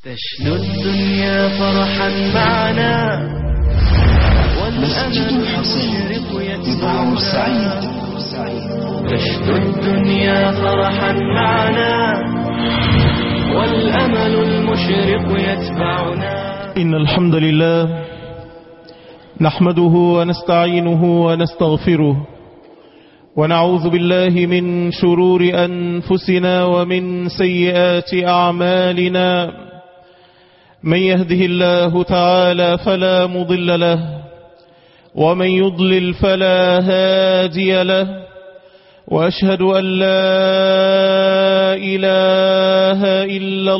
تشنو الدنيا فرحا معنا مسجد الحسين إذاعة سعيد. تشنو الدنيا فرحا معنا والأمل المشرق يتبعنا. إن الحمد لله نحمده ونستعينه ونستغفره ونعوذ بالله من شرور أنفسنا ومن سيئات أعمالنا. من يهده الله تعالى فلا مضل له ومن يضلل فلا هادي له، وأشهد أن لا إله إلا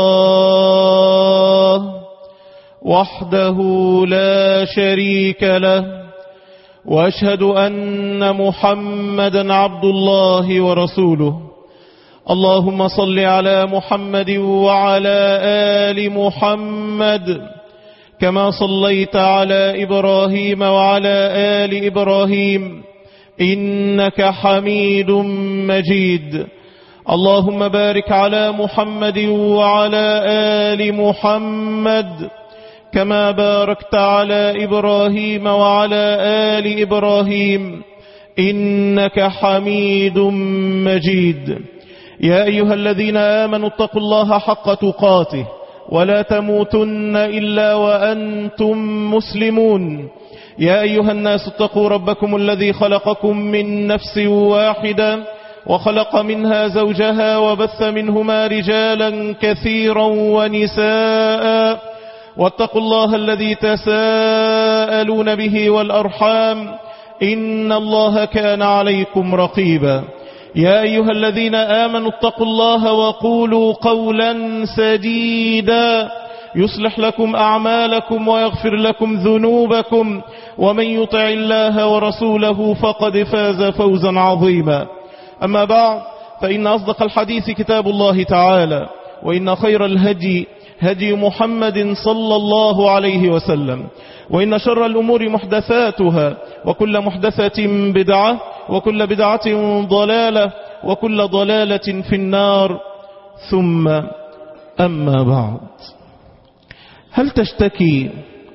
الله وحده لا شريك له، وأشهد أن محمدا عبد الله ورسوله. اللهم صل على محمد وعلى آل محمد كما صليت على إبراهيم وعلى آل إبراهيم إنك حميد مجيد. اللهم بارك على محمد وعلى آل محمد كما باركت على إبراهيم وعلى آل إبراهيم إنك حميد مجيد. يا أيها الذين آمنوا اتقوا الله حق تقاته ولا تموتن إلا وأنتم مسلمون. يا أيها الناس اتقوا ربكم الذي خلقكم من نفس واحدة وخلق منها زوجها وبث منهما رجالا كثيرا ونساء، واتقوا الله الذي تساءلون به والأرحام إن الله كان عليكم رقيبا. يا أيها الذين آمنوا اتقوا الله وقولوا قولا سديدا يصلح لكم أعمالكم ويغفر لكم ذنوبكم، ومن يطع الله ورسوله فقد فاز فوزا عظيما. أما بعد، فإن أصدق الحديث كتاب الله تعالى، وإن خير الهدي هدي محمد صلى الله عليه وسلم، وإن شر الأمور محدثاتها، وكل محدثة بدعة، وكل بدعة ضلالة، وكل ضلالة في النار. ثم أما بعد، هل تشتكي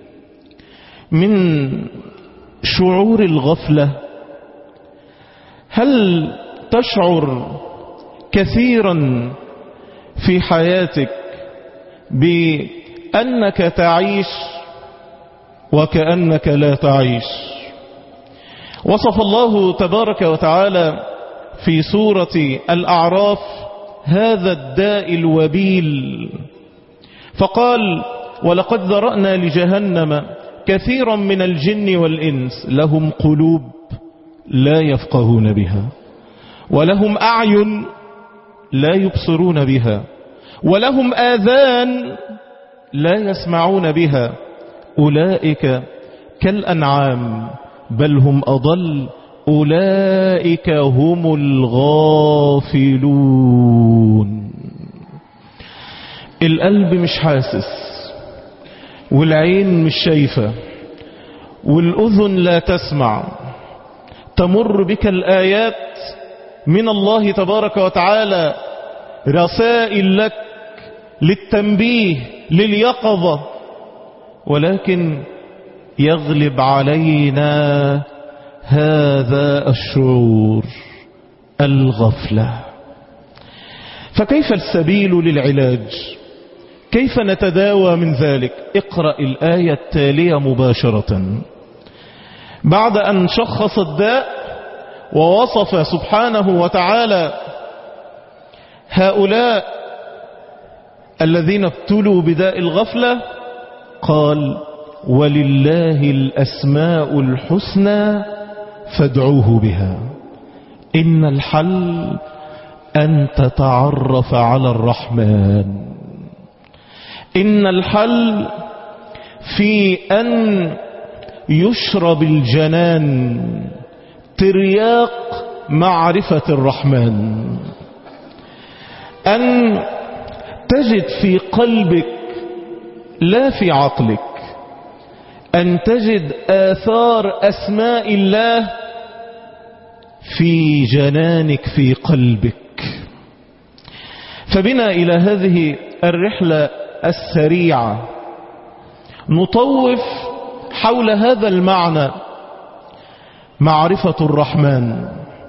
من شعور الغفلة؟ هل تشعر كثيرا في حياتك بأنك تعيش وكأنك لا تعيش؟ وصف الله تبارك وتعالى في سورة الأعراف هذا الداء الوبيل فقال: ولقد ذرأنا لجهنم كثيرا من الجن والإنس لهم قلوب لا يفقهون بها، ولهم أعين لا يبصرون بها، ولهم آذان لا يسمعون بها، أولئك كالأنعام بل هم أضل، أولئك هم الغافلون. القلب مش حاسس، والعين مش شايفة، والأذن لا تسمع. تمر بك الآيات من الله تبارك وتعالى، رسائل لك للتنبيه لليقظة، ولكن يغلب علينا هذا الشعور، الغفلة. فكيف السبيل للعلاج؟ كيف نتداوى من ذلك؟ اقرأ الآية التالية مباشرة. بعد أن شخص الداء ووصف سبحانه وتعالى هؤلاء الذين ابتلوا بداء الغفلة، قال: ولله الأسماء الحسنى فادعوه بها، إن الحل أن تتعرف على الرحمن. إن الحل في أن يشرب الجنان ترياق معرفة الرحمن، أن تجد في قلبك لا في عقلك، أن تجد آثار أسماء الله في جنانك في قلبك. فبنا إلى هذه الرحلة السريعة نطوف حول هذا المعنى معرفة الرحمن،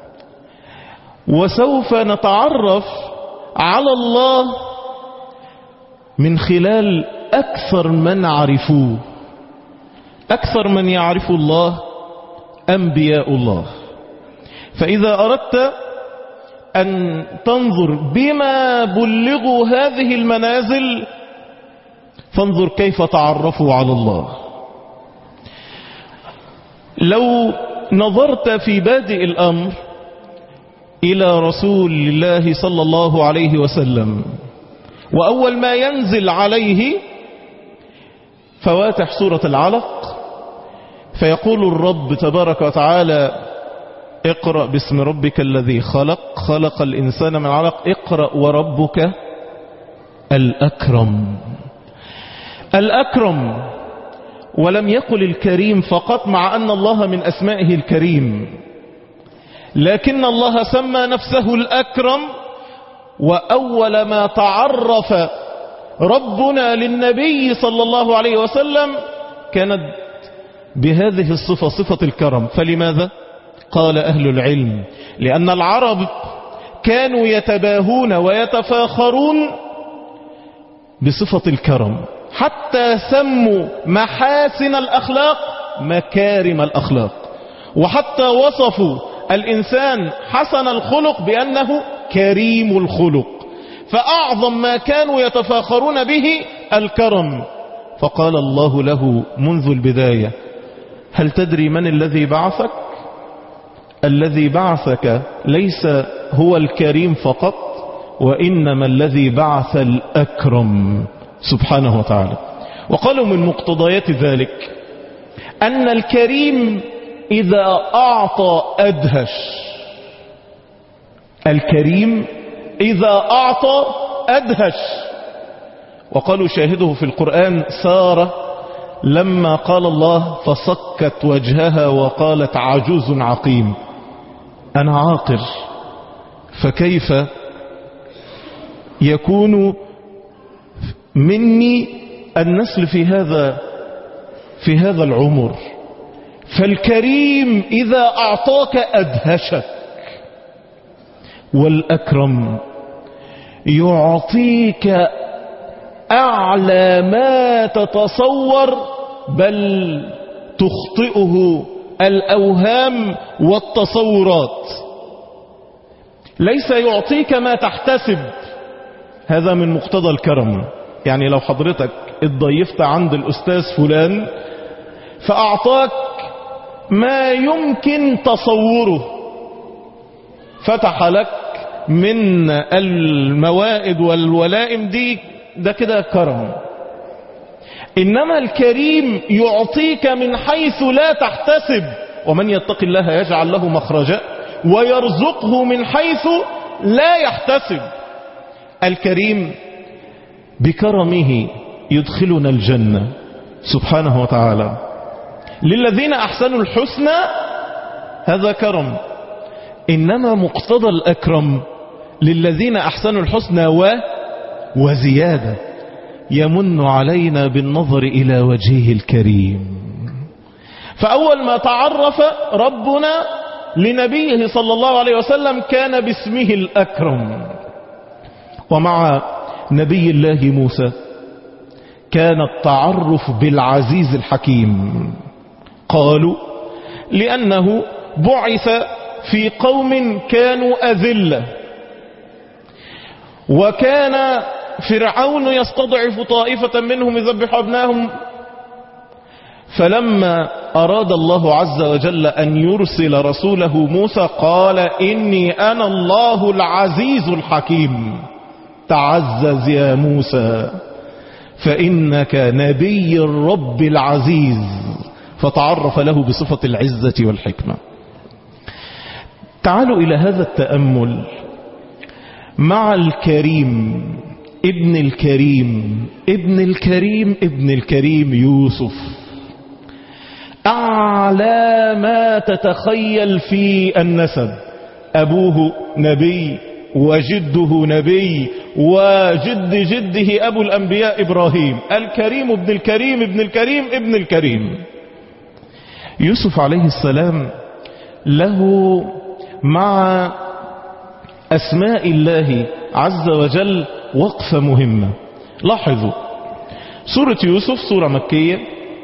وسوف نتعرف على الله من خلال أكثر من عرفوه. أكثر من يعرف الله أنبياء الله. فإذا أردت أن تنظر بما بلغوا هذه المنازل فانظر كيف تعرفوا على الله. لو نظرت في بادئ الأمر إلى رسول الله صلى الله عليه وسلم، وأول ما ينزل عليه فواتح سورة العلق، فيقول الرب تبارك وتعالى: اقرأ باسم ربك الذي خلق، خلق الإنسان من علق، اقرأ وربك الأكرم. الأكرم، ولم يقل الكريم فقط، مع أن الله من أسمائه الكريم، لكن الله سمى نفسه الأكرم. وأول ما تعرف ربنا للنبي صلى الله عليه وسلم كانت بهذه الصفة، صفة الكرم. فلماذا؟ قال أهل العلم: لأن العرب كانوا يتباهون ويتفاخرون بصفة الكرم، حتى سموا محاسن الأخلاق مكارم الأخلاق، وحتى وصفوا الإنسان حسن الخلق بأنه كريم الخلق. فأعظم ما كانوا يتفاخرون به الكرم. فقال الله له منذ البداية: هل تدري من الذي بعثك؟ الذي بعثك ليس هو الكريم فقط، وإنما الذي بعث الأكرم سبحانه وتعالى. وقالوا من مقتضيات ذلك أن الكريم إذا أعطى أدهش. الكريم إذا أعطى أدهش. وقالوا شاهده في القرآن سارة لما قال الله: فصكت وجهها وقالت عجوز عقيم. أنا عاقر، فكيف يكون مني النسل في هذا العمر؟ فالكريم إذا أعطاك أدهشك، والأكرم يعطيك أعلى ما تتصور، بل تخطئه الأوهام والتصورات. ليس يعطيك ما تحتسب. هذا من مقتضى الكرم. يعني لو حضرتك اتضيفت عند الأستاذ فلان فأعطاك ما يمكن تصوره، فتح لك من الموائد والولائم دي، ده كده كرم. إنما الكريم يعطيك من حيث لا تحتسب. ومن يتق الله يجعل له مخرجا ويرزقه من حيث لا يحتسب. الكريم بكرمه يدخلنا الجنة سبحانه وتعالى. للذين أحسنوا الحسنى، هذا كرم. إنما مقتضى الأكرم للذين أحسنوا الحسنى وزيادة، يمن علينا بالنظر إلى وجهه الكريم. فأول ما تعرف ربنا لنبيه صلى الله عليه وسلم كان باسمه الأكرم. ومع نبي الله موسى كان التعرف بالعزيز الحكيم. قالوا لأنه بعث في قوم كانوا أذلة، وكان فرعون يستضعف طائفة منهم يذبح أبنائهم. فلما أراد الله عز وجل أن يرسل رسوله موسى قال: إني أنا الله العزيز الحكيم، تعزز يا موسى فإنك نبي الرب العزيز. فتعرف له بصفة العزة والحكمة. تعالوا إلى هذا التأمل مع الكريم ابن الكريم ابن الكريم ابن الكريم يوسف. أعلى ما تتخيل في النسب، أبوه نبي وجده نبي وجد جده أبو الأنبياء إبراهيم، الكريم ابن الكريم ابن الكريم ابن الكريم. يوسف عليه السلام له مع أسماء الله عز وجل وقفة مهمة. لاحظوا، سورة يوسف سورة مكية،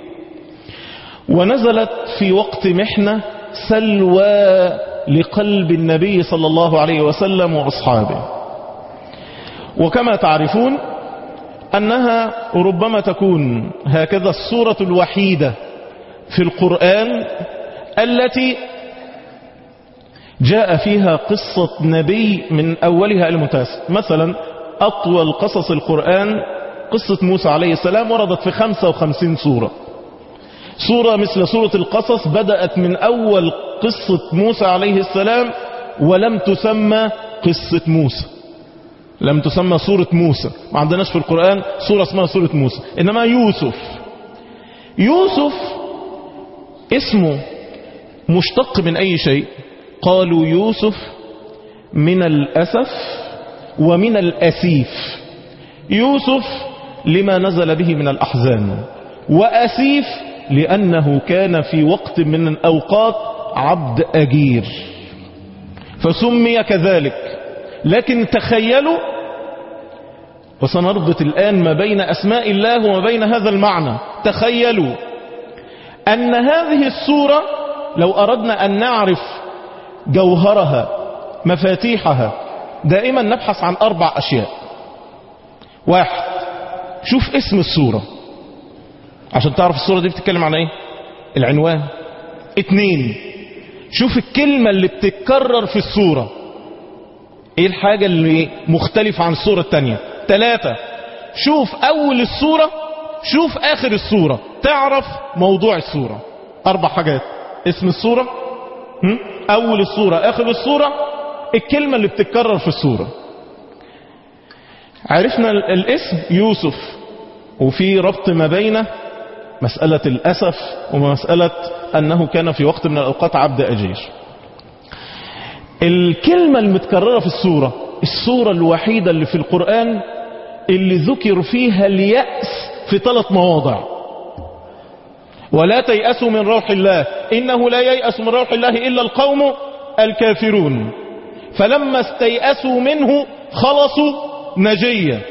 ونزلت في وقت محنة سلوى لقلب النبي صلى الله عليه وسلم وأصحابه. وكما تعرفون أنها ربما تكون هكذا السورة الوحيدة في القرآن التي جاء فيها قصة نبي من أولها المتاسع. مثلا أطول قصص القرآن قصة موسى عليه السلام وردت في 55 سورة. سورة مثل سورة القصص بدأت من أول قصة موسى عليه السلام ولم تسمى قصة موسى، لم تسمى سورة موسى. ما عندناش في القرآن سورة اسمها سورة موسى، إنما يوسف اسمه مشتق من أي شيء؟ قالوا يوسف من الأسف ومن الأسيف. يوسف لما نزل به من الأحزان، وأسيف لأنه كان في وقت من الأوقات عبد أجير فسمي كذلك. لكن تخيلوا، وسنربط الآن ما بين أسماء الله وما بين هذا المعنى، تخيلوا أن هذه السورة لو أردنا أن نعرف جوهرها مفاتيحها دائما نبحث عن 4 أشياء. 1، شوف اسم السورة عشان تعرف السورة دي بتتكلم عن ايه، العنوان. 2، شوف الكلمة اللي بتتكرر في السورة، ايه الحاجة اللي مختلفة عن السورة التانية. 3، شوف اول السورة، شوف اخر السورة، تعرف موضوع السورة. 4 حاجات: اسم السورة، اول السورة، اخر السورة، الكلمة اللي بتتكرر في السورة. عرفنا الاسم يوسف، وفي ربط ما بين مسألة الأسف ومسألة أنه كان في وقت من الأوقات عبد أجير. الكلمة المتكررة في السورة الوحيدة اللي في القرآن اللي ذكر فيها اليأس في 3 مواضع. ولا تيأسوا من روح الله إنه لا ييأس من روح الله إلا القوم الكافرون. فلما استيأسوا منه خلصوا نجيا،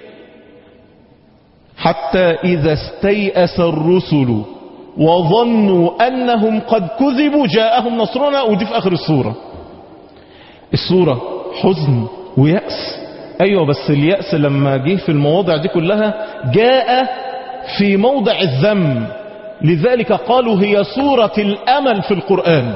حتى إذا استيأس الرسل وظنوا أنهم قد كذبوا جاءهم نصرنا. ودي في آخر السورة حزن ويأس. أيوة، بس اليأس لما جه في المواضع دي كلها جاء في موضع الذم، لذلك قالوا هي سورة الأمل في القرآن.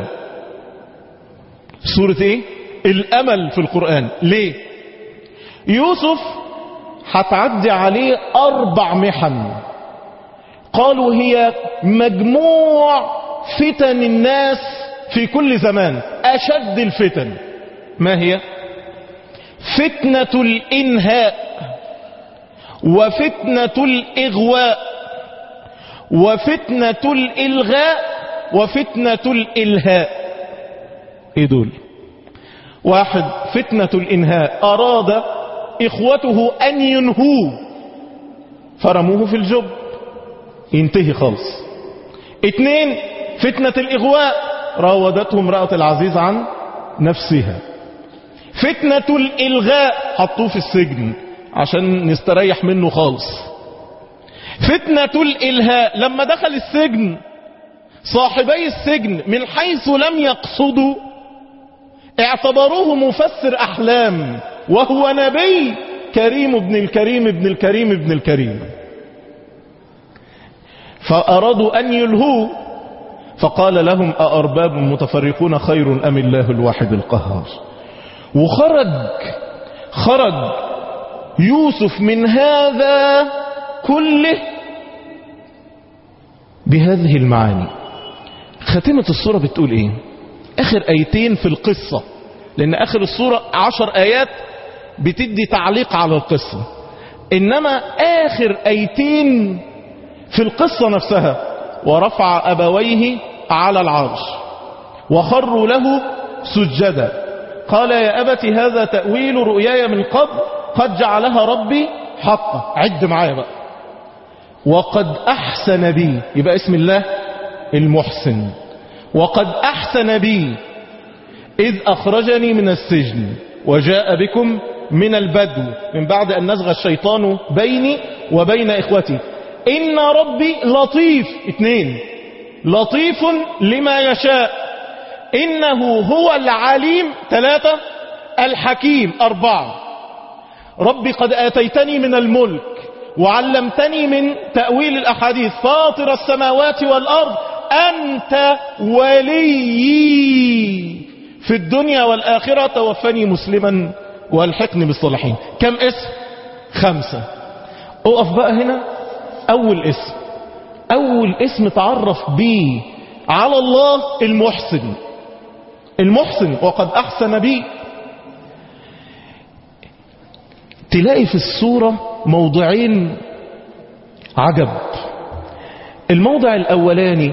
سورة ايه؟ الأمل في القرآن. ليه؟ يوسف هتعدي عليه 4 محن، قالوا هي مجموع فتن الناس في كل زمان. أشد الفتن ما هي؟ فتنة الإنهاء، وفتنة الإغواء، وفتنة الإلغاء، وفتنة الإلهاء. ايه دول؟ 1، فتنة الإنهاء، أراد إخوته أن ينهوه فرموه في الجب ينتهي خالص. 2، فتنة الإغواء، راودته امرأة العزيز عن نفسها. فتنة الإلغاء، حطوه في السجن عشان نستريح منه خالص. فتنة الإلهاء، لما دخل السجن صاحبي السجن من حيث لم يقصدوا اعتبروه مفسر أحلام، وهو نبي كريم ابن الكريم ابن الكريم ابن الكريم، فأرادوا أن يلهوه. فقال لهم أأرباب متفرقون خير أم الله الواحد القهار. خرج يوسف من هذا كله بهذه المعاني. خاتمة السورة بتقول ايه؟ اخر ايتين في القصة، لان اخر السورة 10 ايات بتدي تعليق على القصة، انما اخر ايتين في القصة نفسها: ورفع ابويه على العرش وخروا له سجدا قال يا أبت هذا تأويل رؤياي من قبل قد جعلها ربي حقا. عد معايا بقى. وقد أحسن بي، يبقى اسم الله المحسن. وقد أحسن بي إذ أخرجني من السجن وجاء بكم من البدو من بعد أن نزغ الشيطان بيني وبين إخوتي إن ربي لطيف. 2 لطيف لما يشاء إنه هو العليم. 3 الحكيم. 4 ربي قد آتيتني من الملك وعلمتني من تأويل الأحاديث فاطر السماوات والأرض أنت وليي في الدنيا والآخرة توفني مسلما والحقني بالصالحين. كم اسم؟ 5. اقف بقى هنا. أول اسم تعرف به على الله المحسن. المحسن وقد أحسن بي. تلاقي في السورة موضعين عجب. الموضع الأولاني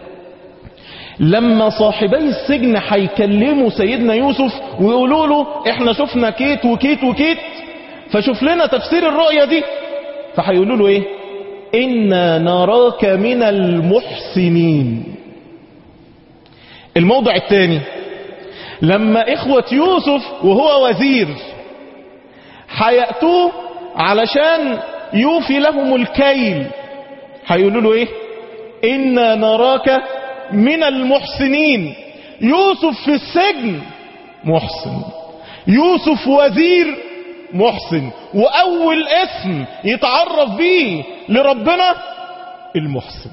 لما صاحبي السجن هيكلموا سيدنا يوسف ويقولوا له احنا شفنا كيت وكيت وكيت فشوف لنا تفسير الرؤية دي، فهيقولوا له ايه؟ إنا نراك من المحسنين. الموضع الثاني لما إخوة يوسف وهو وزير هيأتوه علشان يوفي لهم الكيل، هيقولوا له ايه؟ إنا نراك من المحسنين. يوسف في السجن محسن، يوسف وزير محسن، وأول اسم يتعرف به لربنا المحسن.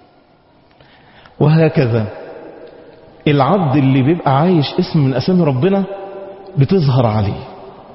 وهكذا العبد اللي بيبقى عايش اسم من أسامي ربنا بتظهر عليه.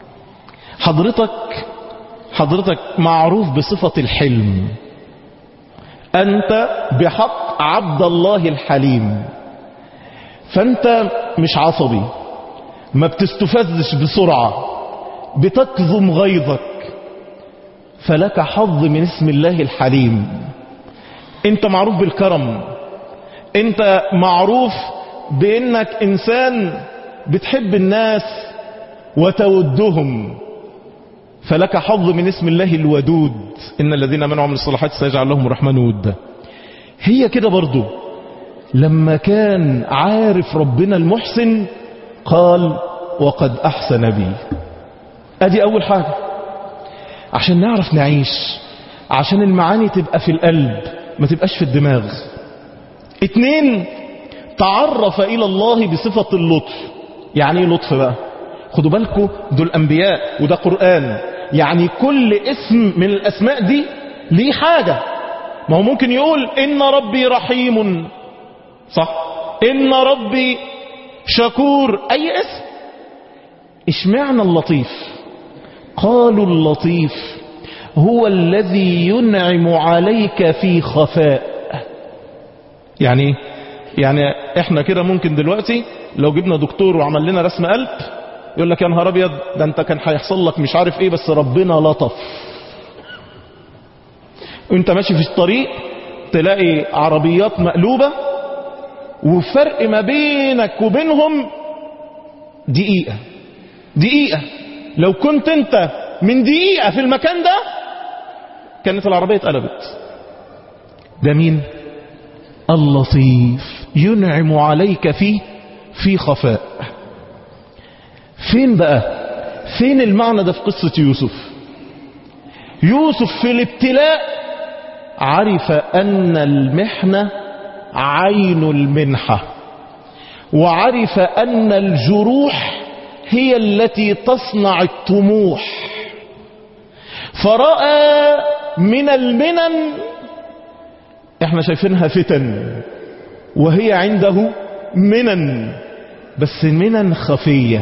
حضرتك معروف بصفة الحلم. أنت بحق عبد الله الحليم، فأنت مش عصبي، ما بتستفزش بسرعة، بتكظم غيظك، فلك حظ من اسم الله الحليم. أنت معروف بالكرم، أنت معروف بأنك إنسان بتحب الناس وتودهم، فلك حظ من اسم الله الودود. إن الذين منعوا من الصلاحات سيجعل لهم الرحمن ودا. هي كده برضو لما كان عارف ربنا المحسن قال وقد أحسن بي. أدي أول حاجة عشان نعرف نعيش، عشان المعاني تبقى في القلب ما تبقاش في الدماغ. 2 تعرف إلى الله بصفة اللطف. يعني ايه لطف بقى؟ خدوا بالكم دول أنبياء وده قرآن، يعني كل اسم من الأسماء دي ليه حاجة. ما هو ممكن يقول إن ربي رحيم، صح؟ إن ربي شكور، أي اسم. اشمعنى اللطيف؟ قالوا اللطيف هو الذي ينعم عليك في خفاء. يعني احنا كده ممكن دلوقتي لو جبنا دكتور وعمل لنا رسم قلب يقول لك يا نهار ابيض ده انت كان هيحصل لك مش عارف ايه، بس ربنا لطف. وانت ماشي في الطريق تلاقي عربيات مقلوبة وفرق ما بينك وبينهم دقيقة. لو كنت انت من دقيقة في المكان ده كانت العربية اتقلبت. ده مين؟ اللطيف ينعم عليك في خفاء. فين بقى؟ فين المعنى ده في قصة يوسف؟ يوسف في الابتلاء عرف أن المحنة عين المنحة، وعرف أن الجروح هي التي تصنع الطموح، فرأى من المنن احنا شايفينها فتن وهي عنده منن، بس منن خفية.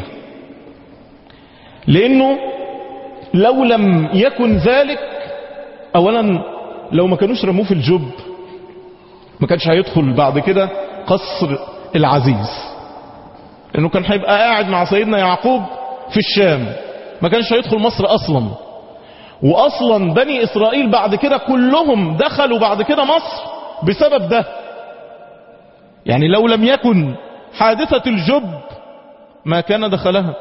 لأنه لو لم يكن ذلك، أولا لو ما كانوش رموه في الجب ما كانش هيدخل بعد كده قصر العزيز، لأنه كان هيبقى قاعد مع سيدنا يعقوب في الشام، ما كانش هيدخل مصر أصلا. وأصلا بني إسرائيل بعد كده كلهم دخلوا بعد كده مصر بسبب ده. يعني لو لم يكن حادثة الجب ما كان دخلها.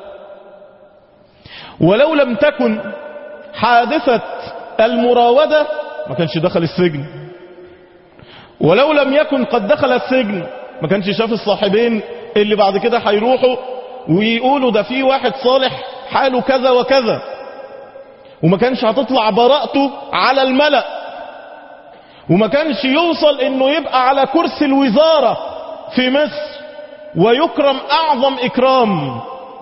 ولو لم تكن حادثة المراودة ما كانش دخل السجن. ولو لم يكن قد دخل السجن ما كانش شاف الصاحبين اللي بعد كده هيروحوا ويقولوا ده في واحد صالح حاله كذا وكذا، وما كانش هتطلع براءته على الملأ، وما كانش يوصل انه يبقى على كرسي الوزارة في مصر ويكرم اعظم اكرام.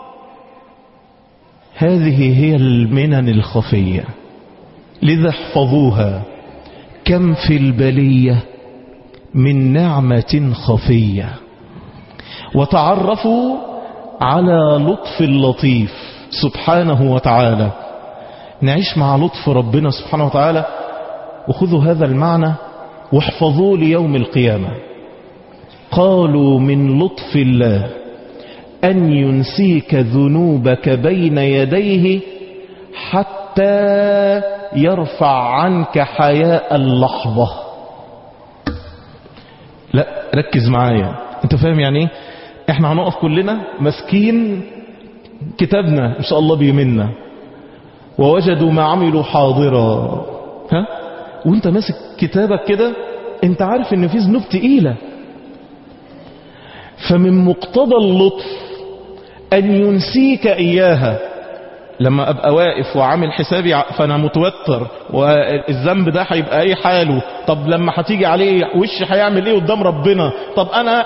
هذه هي المنن الخفية، لذا احفظوها. كم في البلية من نعمة خفية، وتعرفوا على لطف اللطيف سبحانه وتعالى. نعيش مع لطف ربنا سبحانه وتعالى، وخذوا هذا المعنى واحفظوه ليوم القيامة. قالوا من لطف الله أن ينسيك ذنوبك بين يديه حتى يرفع عنك حياء اللحظة. لا ركز معايا، انت فاهم يعني ايه؟ احنا هنقف كلنا مسكين كتابنا ان شاء الله بيمنا، ووجدوا ما عملوا حاضرا. ها؟ وانت ماسك كتابك كده انت عارف ان في ذنوب تقيلة، فمن مقتضى اللطف ان ينسيك اياها. لما ابقى واقف وعامل حسابي فانا متوتر والذنب ده هيبقى ايه حاله، طب لما هتيجي عليه وشي هيعمل ايه قدام ربنا، طب انا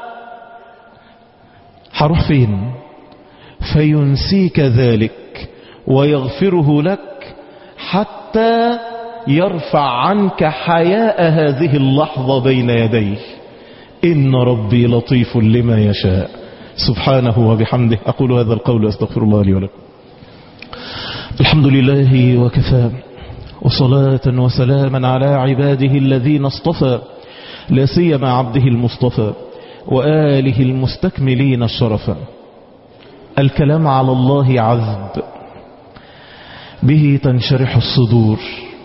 هروح فين؟ فينسيك ذلك ويغفره لك حتى يرفع عنك حياء هذه اللحظة بين يديه. إن ربي لطيف لما يشاء سبحانه وبحمده. أقول هذا القول أستغفر الله لي ولكم. الحمد لله وكفى، وصلاة وسلاما على عباده الذين اصطفى، لا سيما عبده المصطفى وآله المستكملين الشرفا. الكلام على الله عذب، به تنشرح الصدور.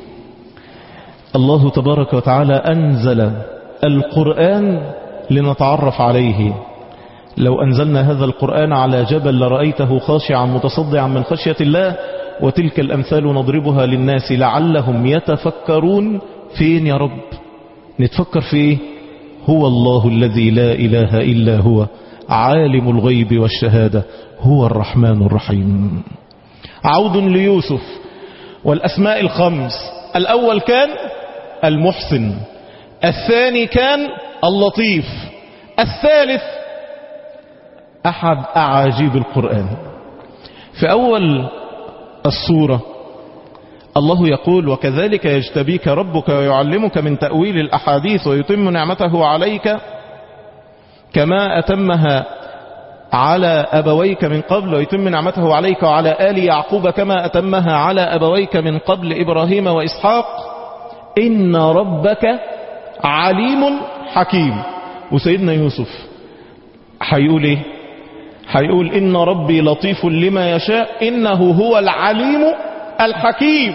الله تبارك وتعالى أنزل القرآن لنتعرف عليه. لو أنزلنا هذا القرآن على جبل لرأيته خاشعا متصدعا من خشية الله. وتلك الأمثال نضربها للناس لعلهم يتفكرون. فين يا رب؟ نتفكر في إيه؟ هو الله الذي لا إله إلا هو عالم الغيب والشهادة هو الرحمن الرحيم. عود ليوسف والأسماء الخمس. الأول كان المحسن، الثاني كان اللطيف، الثالث أحد أعاجيب القرآن. في أول السورة الله يقول: وكذلك يجتبيك ربك ويعلمك من تأويل الأحاديث ويتم نعمته عليك كما أتمها على أبويك من قبل ويتم نعمته عليك وعلى آل يعقوب كما أتمها على أبويك من قبل إبراهيم وإسحاق إن ربك عليم حكيم. وسيدنا يوسف هيقول إيه؟ هيقول إن ربي لطيف لما يشاء إنه هو العليم الحكيم.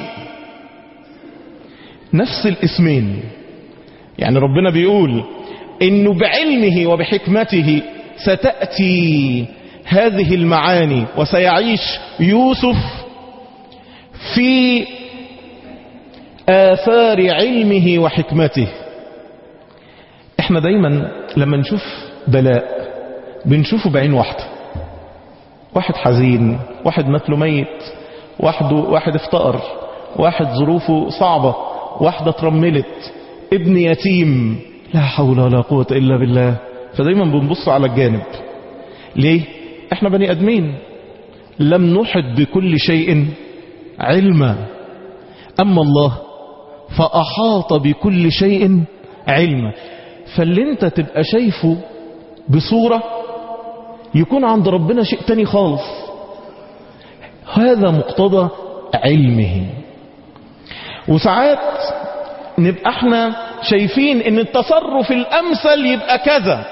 نفس الاسمين، يعني ربنا بيقول إنه بعلمه وبحكمته ستأتي هذه المعاني وسيعيش يوسف في آثار علمه وحكمته. احنا دايما لما نشوف بلاء بنشوفه بعين واحدة، واحد حزين، واحد مات له ميت، واحد افتقر، واحد ظروفه صعبة، واحدة اترملت، ابن يتيم، لا حول ولا قوة إلا بالله. فدايما بنبص على الجانب. ليه؟ احنا بني ادمين لم نحط بكل شيء علما، اما الله فاحاط بكل شيء علما. فاللي انت تبقى شايفه بصورة يكون عند ربنا شيء تاني خالص. هذا مقتضى علمه. وساعات نبقى احنا شايفين ان التصرف الامثل يبقى كذا،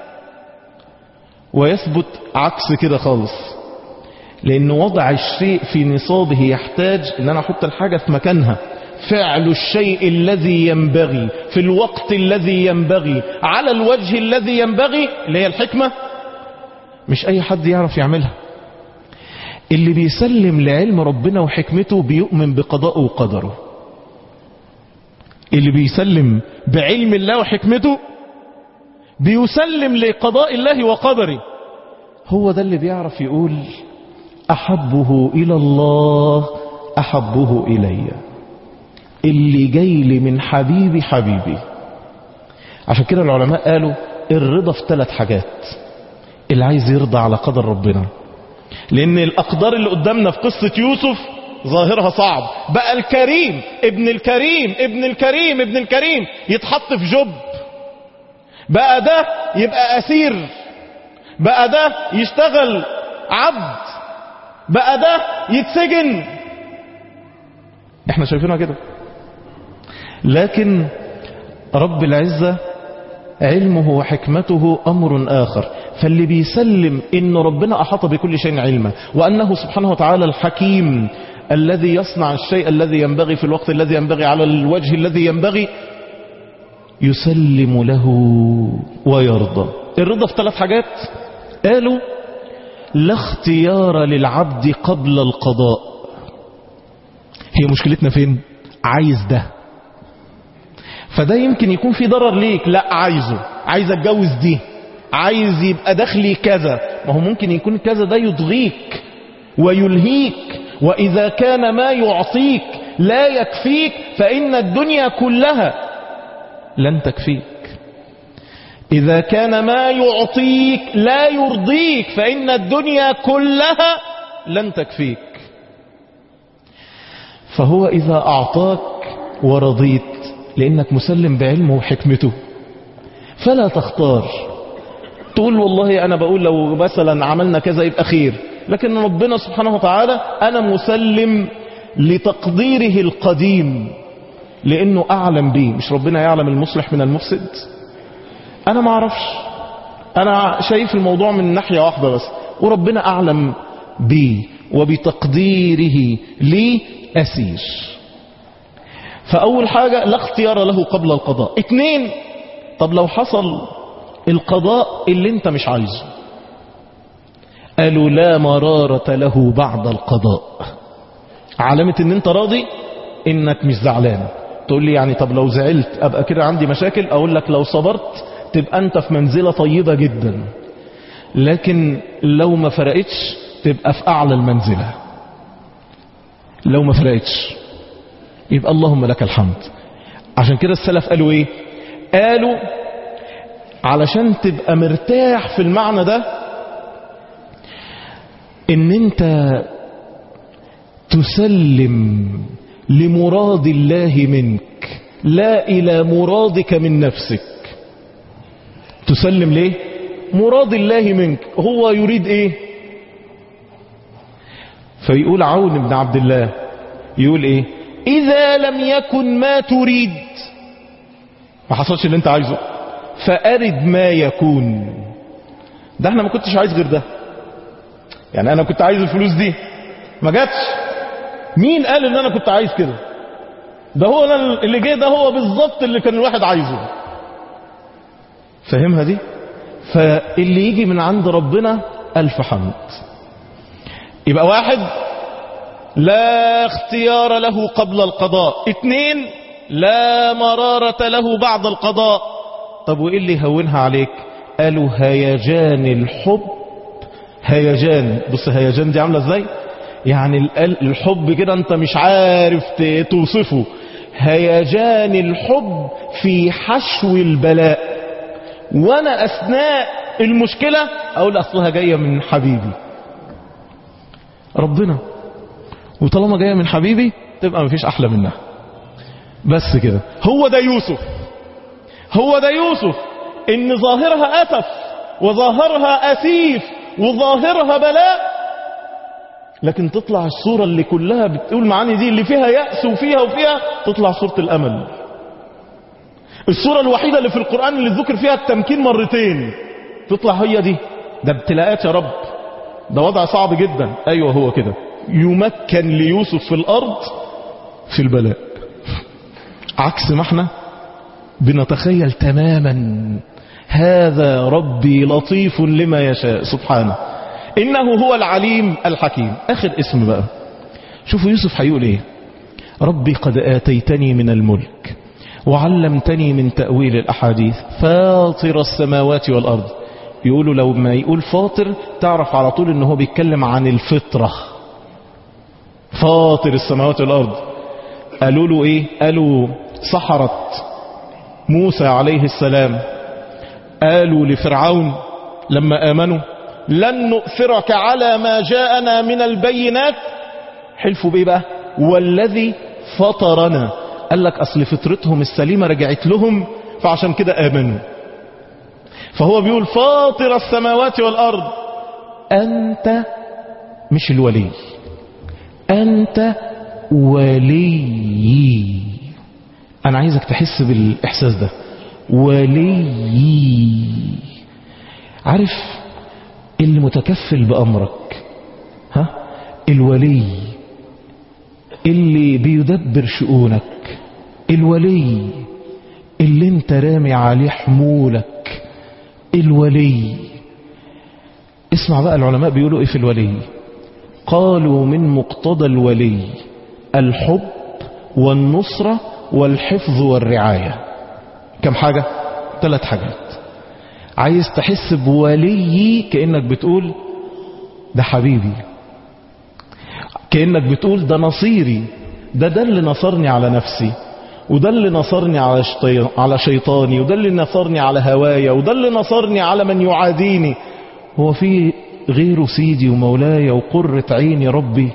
ويثبت عكس كده خالص. لان وضع الشيء في نصابه يحتاج ان انا احط الحاجة في مكانها. فعل الشيء الذي ينبغي في الوقت الذي ينبغي على الوجه الذي ينبغي اللي هي الحكمة، مش أي حد يعرف يعملها. اللي بيسلم لعلم ربنا وحكمته بيؤمن بقضاءه وقدره. اللي بيسلم بعلم الله وحكمته بيسلم لقضاء الله وقدره. هو ده اللي بيعرف يقول أحبه إلى الله أحبه إلي. اللي جاي لي من حبيبي حبيبي. عشان كده العلماء قالوا الرضا في 3 حاجات. اللي عايز يرضى على قدر ربنا، لأن الأقدار اللي قدامنا في قصة يوسف ظاهرها صعب. بقى الكريم ابن الكريم ابن الكريم ابن الكريم يتحط في جب، بقى ده يبقى أسير، بقى ده يشتغل عبد، بقى ده يتسجن. احنا شايفينها كده. لكن رب العزة علمه وحكمته أمر آخر. فاللي بيسلم إن ربنا أحاط بكل شيء علما، وأنه سبحانه وتعالى الحكيم الذي يصنع الشيء الذي ينبغي في الوقت الذي ينبغي على الوجه الذي ينبغي، يسلم له ويرضى. الرضا في 3 حاجات. قالوا لا اختيار للعبد قبل القضاء. هي مشكلتنا فين؟ عايز ده، فده يمكن يكون في ضرر ليك. لا عايز اتجوز دي، عايز يبقى دخلي كذا. ما هو ممكن يكون كذا ده يضغيك ويلهيك. وإذا كان ما يعطيك لا يكفيك فإن الدنيا كلها لن تكفيك. إذا كان ما يعطيك لا يرضيك فإن الدنيا كلها لن تكفيك. فهو إذا أعطاك ورضيت لأنك مسلم بعلمه وحكمته فلا تختار تقول والله أنا بقول لو مثلا عملنا كذا يبقى خير، لكن ربنا سبحانه وتعالى أنا مسلم لتقديره القديم لأنه أعلم بي. مش ربنا يعلم المصلح من المفسد؟ أنا ما أعرفش، أنا شايف الموضوع من ناحية واحدة بس، وربنا أعلم بي وبتقديره لي أسير. فأول حاجة لا اختيار له قبل القضاء. 2 طب لو حصل القضاء اللي انت مش عايزه، قالوا لا مرارة له بعد القضاء. علامة ان انت راضي انك مش زعلان. تقول لي يعني طب لو زعلت ابقى كده عندي مشاكل؟ اقول لك لو صبرت تبقى انت في منزلة طيبة جدا، لكن لو ما فرقتش تبقى في اعلى المنزلة. لو ما فرقتش يبقى اللهم لك الحمد. عشان كده السلف قالوا ايه؟ قالوا علشان تبقى مرتاح في المعنى ده ان انت تسلم لمراد الله منك لا الى مرادك من نفسك. تسلم ليه؟ مراد الله منك. هو يريد ايه؟ فيقول عون بن عبد الله يقول ايه؟ اذا لم يكن ما تريد، ما حصلش اللي انت عايزه، فأرد ما يكون. ده احنا ما كنتش عايز غير ده، يعني انا كنت عايز الفلوس دي ما جاتش. مين قال ان انا كنت عايز كده؟ ده هو اللي جه ده هو بالظبط اللي كان الواحد عايزه. فهمها دي؟ فاللي يجي من عند ربنا ألف حمد. يبقى 1 لا اختيار له قبل القضاء. 2 لا مرارة له بعد القضاء. طب وإيه اللي يهونها عليك؟ قالوا هيجان الحب. هيجان، بص هيجان دي عاملة ازاي؟ يعني الحب كده انت مش عارف توصفه. هيجان الحب في حشو البلاء، وانا اثناء المشكلة اقول اصلها جاية من حبيبي ربنا، وطالما جاية من حبيبي تبقى مفيش احلى منها. بس كده. هو ده يوسف، هو ده يوسف، ان ظاهرها أسف وظاهرها أسيف وظاهرها بلاء، لكن تطلع الصورة اللي كلها بتقول معاني دي اللي فيها يأس وفيها تطلع صورة الأمل. الصورة الوحيدة اللي في القرآن اللي ذكر فيها التمكين مرتين تطلع هي دي. ده ابتلاءات يا رب، ده وضع صعب جدا. أيوة هو كده، يمكن ليوسف في الأرض في البلاء، عكس ما احنا بنتخيل تماما. هذا ربي لطيف لما يشاء سبحانه، إنه هو العليم الحكيم. آخر اسم بقى، شوفوا يوسف هيقول ايه: ربي قد آتيتني من الملك وعلمتني من تأويل الأحاديث فاطر السماوات والأرض. يقولوا لو ما يقول فاطر تعرف على طول انه هو بيتكلم عن الفطرة. فاطر السماوات والأرض. قالوا له ايه؟ قالوا سحرة موسى عليه السلام، قالوا لفرعون لما آمنوا لن نؤثرك على ما جاءنا من البينات، حلفوا بيه بقى والذي فطرنا. قال لك أصل فطرتهم السليمة رجعت لهم فعشان كده آمنوا. فهو بيقول فاطر السماوات والأرض، أنت مش الولي، أنت ولي. أنا عايزك تحس بالإحساس ده، ولي. عارف اللي متكفل بأمرك، ها؟ الولي اللي بيدبر شؤونك، الولي اللي انت رامي عليه حمولك، الولي. اسمع بقى العلماء بيقولوا ايه في الولي. قالوا من مقتضى الولي الحب والنصرة والحفظ والرعاية. كم حاجة؟ 3 حاجات. عايز تحس بولي كأنك بتقول ده حبيبي، كأنك بتقول ده نصيري، ده اللي نصرني على نفسي، وده اللي نصرني على شيطاني، وده اللي نصرني على هوايا، وده اللي نصرني على من يعاديني. هو في غيره سيدي ومولاي وقرة عيني ربي؟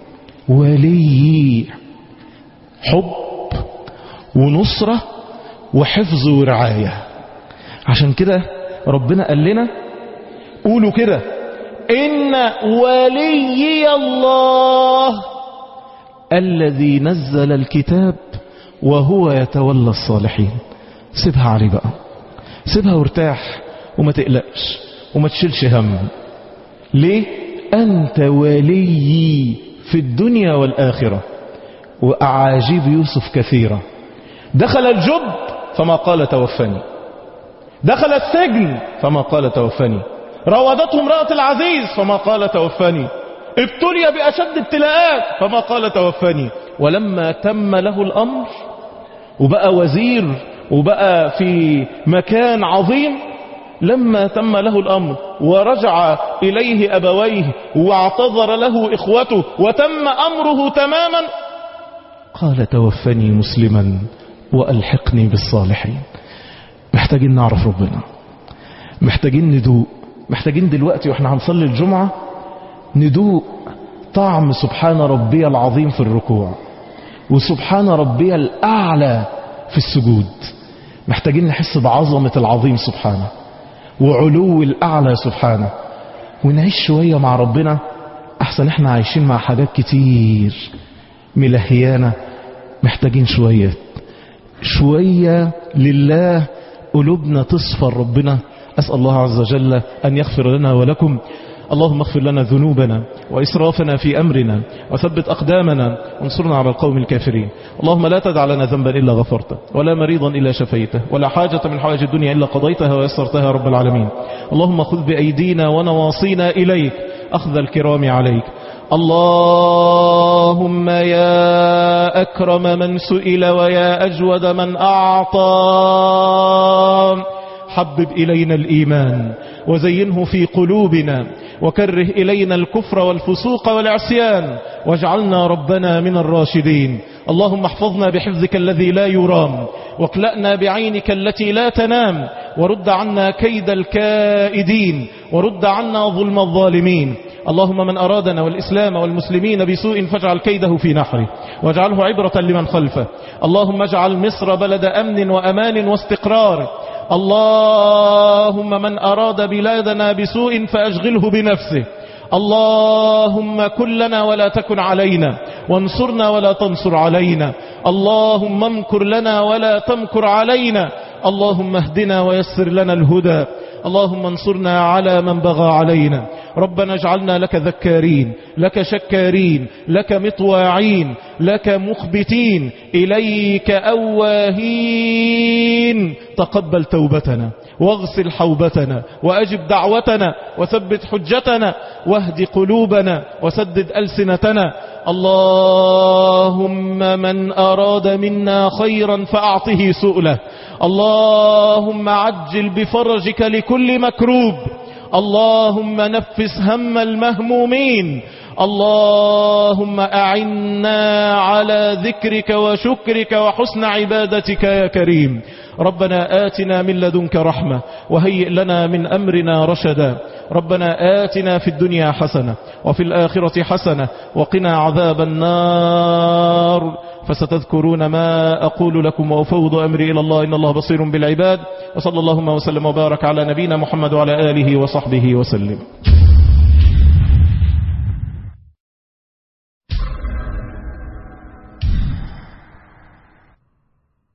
ولي حب ونصرة وحفظ ورعاية. عشان كده ربنا قال لنا قولوا كده: إن ولي الله الذي نزل الكتاب وهو يتولى الصالحين. سيبها عليه بقى، سيبها وارتاح وما تقلقش وما تشيلش هم. ليه؟ أنت ولي في الدنيا والآخرة. وأعاجيب يوسف كثيرة. دخل الجب فما قال توفني، دخل السجن فما قال توفني، راودته امرأة العزيز فما قال توفني، ابتلي بأشد ابتلاءات فما قال توفني. ولما تم له الأمر وبقى وزير وبقى في مكان عظيم، لما تم له الأمر ورجع إليه أبويه واعتذر له إخوته وتم أمره تماما، قال توفني مسلما وألحقني بالصالحين. محتاجين نعرف ربنا، محتاجين ندوق، محتاجين دلوقتي واحنا هنصلي الجمعة ندوق طعم سبحان ربي العظيم في الركوع وسبحان ربي الأعلى في السجود. محتاجين نحس بعظمة العظيم سبحانه وعلو الأعلى سبحانه، ونعيش شوية مع ربنا. أحسن احنا عايشين مع حاجات كتير ملهيانا. محتاجين شوية لله، قلوبنا تصفر ربنا. أسأل الله عز وجل أن يغفر لنا ولكم. اللهم اغفر لنا ذنوبنا وإسرافنا في أمرنا وثبت أقدامنا وانصرنا على القوم الكافرين. اللهم لا تدع لنا ذنبا إلا غفرته ولا مريضا إلا شفيته ولا حاجة من حوائج الدنيا إلا قضيتها ويسرتها يا رب العالمين. اللهم خذ بأيدينا ونواصينا إليك أخذ الكرام عليك. اللهم يا أكرم من سئل ويا أجود من أعطى، حبب إلينا الإيمان وزينه في قلوبنا وكره إلينا الكفر والفسوق والعصيان واجعلنا ربنا من الراشدين. اللهم احفظنا بحفظك الذي لا يرام واكلأنا بعينك التي لا تنام ورد عنا كيد الكائدين ورد عنا ظلم الظالمين. اللهم من أرادنا والإسلام والمسلمين بسوء فاجعل كيده في نحره واجعله عبرة لمن خلفه. اللهم اجعل مصر بلد أمن وأمان واستقرار. اللهم من أراد بلادنا بسوء فأشغله بنفسه. اللهم كن لنا ولا تكن علينا وانصرنا ولا تنصر علينا. اللهم امكر لنا ولا تمكر علينا. اللهم اهدنا ويسر لنا الهدى. اللهم انصرنا على من بغى علينا. ربنا اجعلنا لك ذكارين لك شكارين لك مطواعين لك مخبتين إليك أواهين تقبل توبتنا واغسل حوبتنا وأجب دعوتنا وثبت حجتنا واهد قلوبنا وسدد ألسنتنا. اللهم من أراد منا خيرا فأعطه سؤله. اللهم عجل بفرجك لكل مكروب. اللهم نفس هم المهمومين. اللهم أعنا على ذكرك وشكرك وحسن عبادتك يا كريم. ربنا آتنا من لدنك رحمة وهيئ لنا من أمرنا رشدا. ربنا آتنا في الدنيا حسنة وفي الآخرة حسنة وقنا عذاب النار. فستذكرون ما أقول لكم وأفوض أمري إلى الله إن الله بصير بالعباد. وصلى اللهم وسلم وبارك على نبينا محمد وعلى آله وصحبه وسلم.